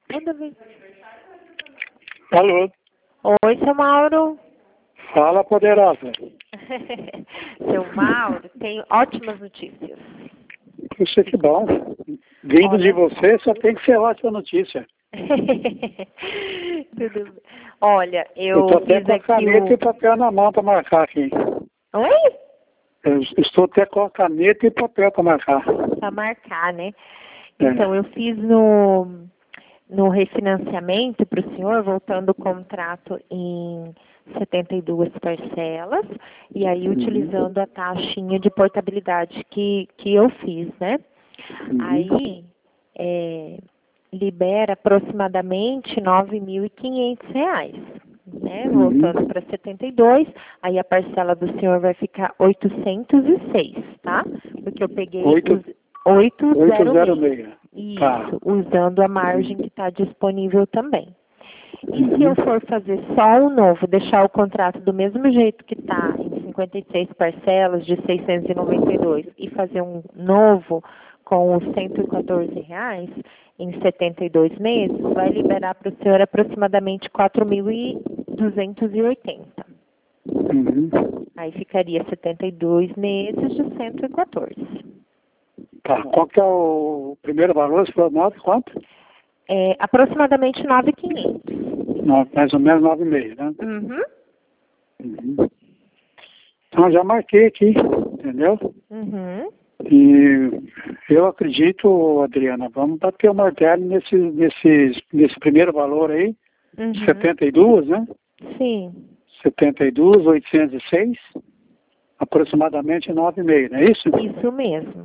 Toda vez. Alô? Oi, seu Mauro. Fala, poderosa. Seu Mauro, tenho ótimas notícias. Isso que bom. Vindo Olha de você, só tem que ser ótima notícia. Tudo bem. Olha, Eu estou até fiz com a aqui caneta e papel na mão para marcar aqui. Oi? Eu estou até com a caneta e papel para marcar. Para marcar, né? É. Então, eu fiz no refinanciamento para o senhor, voltando o contrato em 72 parcelas, e aí utilizando a taxinha de portabilidade que eu fiz, né? Aí, libera aproximadamente R$ 9.500, né? Voltando para 72, aí a parcela do senhor vai ficar 806, tá? Porque eu peguei os 806. Isso, Tá. usando a margem que está disponível também. E se eu for fazer só um novo, deixar o contrato do mesmo jeito que está, em 56 parcelas de 692, e fazer um novo com os R$ 114 em 72 meses, vai liberar para o senhor aproximadamente 4.280. Aí ficaria 72 meses de 114. Tá. Qual que é o primeiro valor? Você falou 9, quanto? Aproximadamente 9.500. Mais ou menos 9,5, né? Uhum. Então, já marquei aqui, entendeu? Uhum. E eu acredito, Adriana, vamos bater o martelo nesse primeiro valor aí, 72, né? Sim. 72, 806, aproximadamente 9,5, não é isso? Isso mesmo.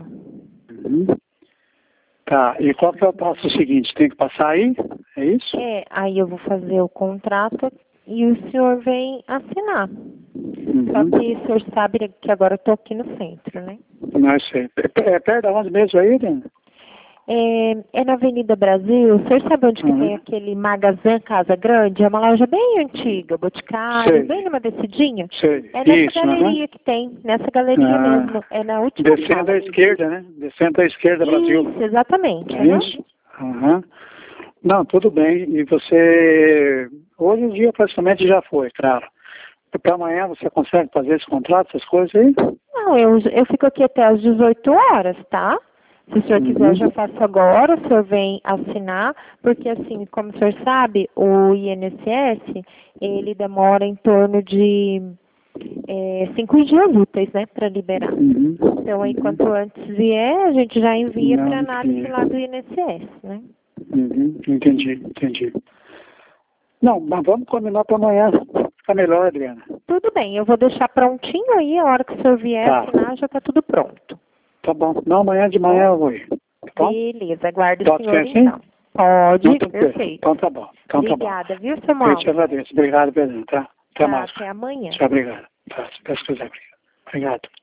Tá, e qual que é o passo seguinte? Tem que passar aí? É isso? Aí eu vou fazer o contrato e o senhor vem assinar. Só que o senhor sabe que agora eu estou aqui no centro, né? Não sei. É perto de onde mesmo aí, né? É na Avenida Brasil. O senhor sabe onde que tem aquele Magazin Casa Grande? É uma loja bem antiga, Boticário, bem numa descidinha. Sei. É nessa galeria que tem, nessa galeria mesmo. É na última Descendo à esquerda, né? Descendo à esquerda, Brasil. Isso, exatamente. É isso? Não, tudo bem. E você... Hoje o dia praticamente já foi, claro. Para amanhã você consegue fazer esse contrato, essas coisas aí? Não, eu fico aqui até às 18 horas, tá? Se o senhor quiser, eu já faço agora, o senhor vem assinar, porque assim, como o senhor sabe, o INSS, ele demora em torno de 5 dias úteis, né, para liberar. Então, aí, quanto antes vier, a gente já envia para análise lá do INSS, né? Entendi. Não, mas vamos combinar para amanhã. Fica melhor, Adriana. Tudo bem, eu vou deixar prontinho aí, a hora que o senhor vier assinar, já está tudo pronto. Tá bom. Não, amanhã de manhã eu vou ir. Tá? Beleza, aguardo o senhor Pode ser então. assim? Pode, Então, perfeito. Então tá bom. Obrigada, viu, seu Mauro? Eu te agradeço. Obrigado, Pedro. Tá? Até mais. Até amanhã. Tchau, obrigado. Tá, se Deus quiser. Obrigado.